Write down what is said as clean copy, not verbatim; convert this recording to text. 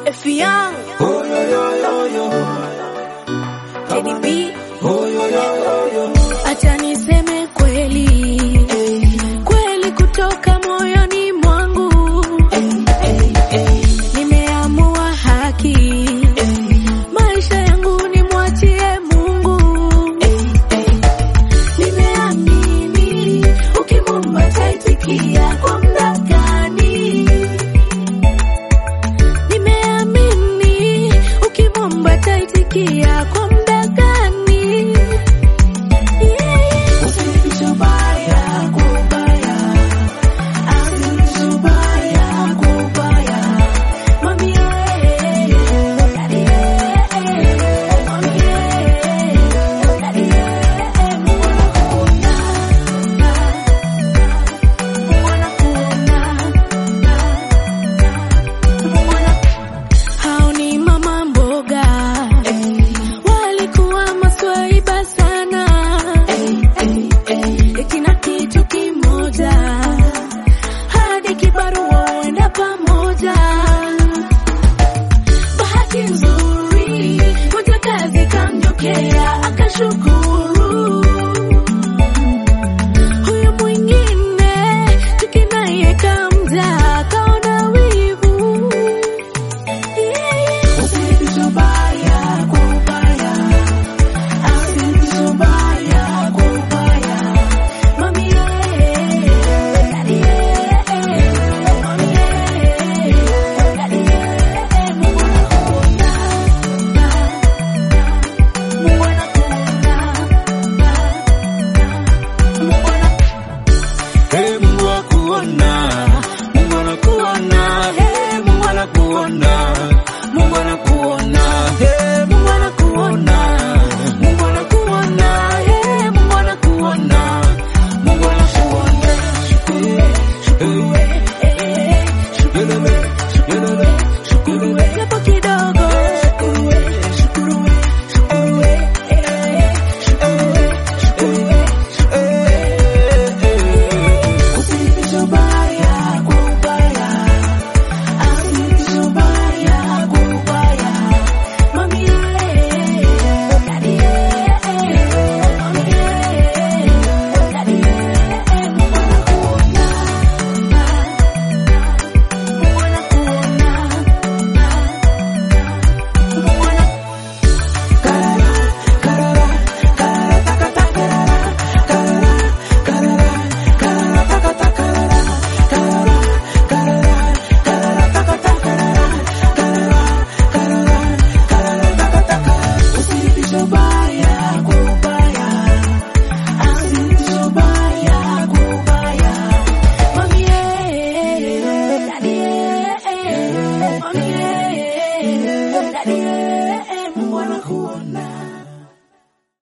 Fiang, Oh yo yo yo yo. Teddy B. Oh yo yo yo yo. Acha niseme kweli, kweli kutoka moyoni mwangu. Nimeamua haki, maisha yangu nimwachie Mungu. Nimeamini ukimwomba ataitikia kwa muda gani. Nimeamini ukimwomba ataitikia kwa muda gani. Akashukuru huyo mwingine tukinaye kamja kaona wivu. Usilipisho baya kwa ubaya, usilipisho baya kwa ubaya. Mami daddy mami daddy Mungu anakuona. Mungu anakuona. Hey, Mungu anakuona. Mungu anakuona. Hey, Mungu anakuona. Mungu anakuona. Hey, Mungu anakuona. Mungu anakuona. Shukuru japo kidogo. Bye.